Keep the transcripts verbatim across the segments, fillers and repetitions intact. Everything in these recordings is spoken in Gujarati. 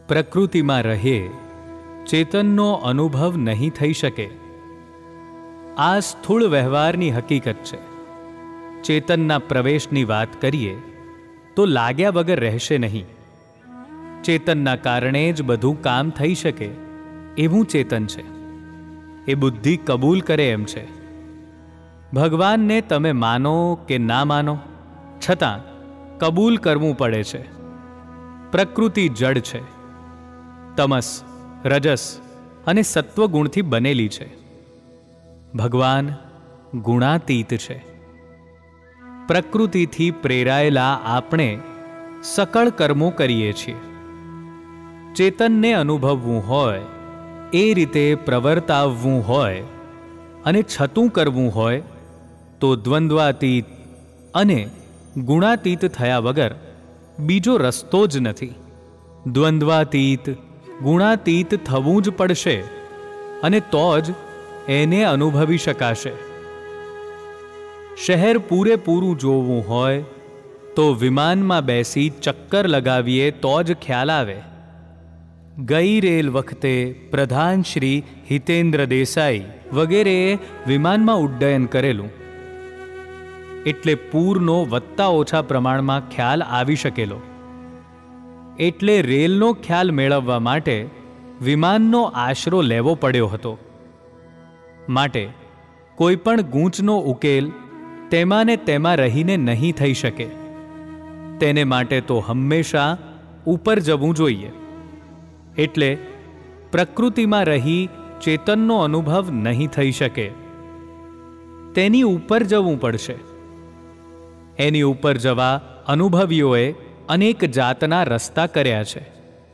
પ્રકૃતિમાં રહે ચેતનનો અનુભવ નહીં થઈ શકે. આ સ્થૂળ વ્યવહારની હકીકત છે. ચેતનના પ્રવેશની વાત કરીએ તો લાગ્યા વગર રહેશે નહીં. ચેતનના કારણે જ બધું કામ થઈ શકે એવું ચેતન છે. એ બુદ્ધિ કબૂલ કરે એમ છે. ભગવાનને તમે માનો કે ના માનો, છતાં કબૂલ કરવું પડે છે. પ્રકૃતિ જડ છે. તમસ, રજસ અને સત્વગુણથી બનેલી છે. ભગવાન ગુણાતીત છે. પ્રકૃતિથી પ્રેરાયેલા આપણે સકળ કર્મો કરીએ છીએ. ચેતનને અનુભવવું હોય, એ રીતે પ્રવર્તાવવું હોય અને છતું કરવું હોય તો દ્વંદ્વાતીત અને ગુણાતીત થયા વગર બીજો રસ્તો જ નથી. દ્વંદ્વાતીત ગુણાતીત થવું જ પડશે અને તો જ એને અનુભવી શકાશે. શહેર પૂરેપૂરું જોવું હોય તો વિમાનમાં બેસી ચક્કર લગાવીએ તો જ ખ્યાલ આવે. ગઈ રેલ વખતે પ્રધાન શ્રી હિતેન્દ્ર દેસાઈ વગેરેએ વિમાનમાં ઉડ્ડયન કરેલું, એટલે પૂરનો વત્તા ઓછા પ્રમાણમાં ખ્યાલ આવી શકેલો. એટલે રેલનો ખ્યાલ મેળવવા માટે વિમાનનો આશરો લેવો પડ્યો હતો. માટે કોઈ પણ ગૂંચનો ઉકેલ તેમાં ને તેમાં રહીને નહીં થઈ શકે. તેને માટે તો હંમેશા ઉપર જવું જોઈએ. એટલે પ્રકૃતિમાં રહી ચેતનનો અનુભવ નહીં થઈ શકે. તેની ઉપર જવું પડશે. એની ઉપર જવા અનુભવીઓએ અનેક જાતના રસ્તા કર્યા છે.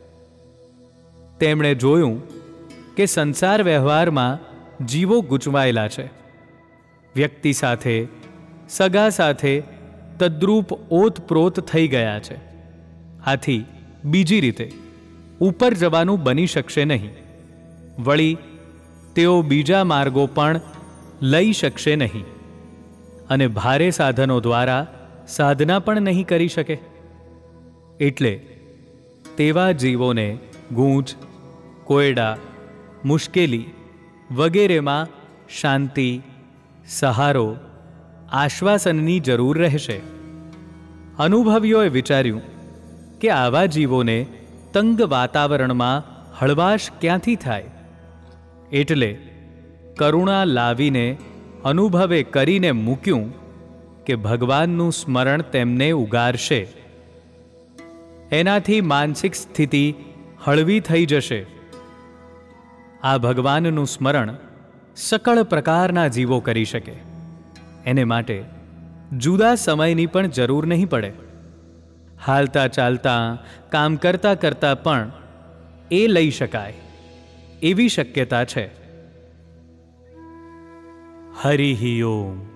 તેમણે જોયું કે સંસાર વ્યવહારમાં જીવો ગૂંચવાયેલા છે. વ્યક્તિ સાથે, સગા સાથે તદ્રૂપ ઓતપ્રોત થઈ ગયા છે. આથી બીજી રીતે ઉપર જવાનું બની શકશે નહીં. વળી તેઓ બીજા માર્ગો પણ લઈ શકશે નહીં અને ભારે સાધનો દ્વારા સાધના પણ નહીં કરી શકે. એટલે તેવા જીવોને ગૂંચ, કોયડા, મુશ્કેલી વગેરેમાં શાંતિ, સહારો, આશ્વાસનની જરૂર રહેશે. અનુભવીઓએ વિચાર્યું કે આવા જીવોને તંગ વાતાવરણમાં હળવાશ ક્યાંથી થાય? એટલે કરુણા લાવીને અનુભવે કરીને મૂક્યું કે ભગવાનનું સ્મરણ તેમને ઉગારશે. એનાથી માનસિક સ્થિતિ હળવી થઈ જશે. આ ભગવાનનું સ્મરણ સકળ પ્રકારના જીવો કરી શકે. એને માટે જુદા સમયની પણ જરૂર નહીં પડે. હાલતા ચાલતા, કામ કરતા કરતા પણ એ લઈ શકાય એવી શક્યતા છે. હરિ ઓમ.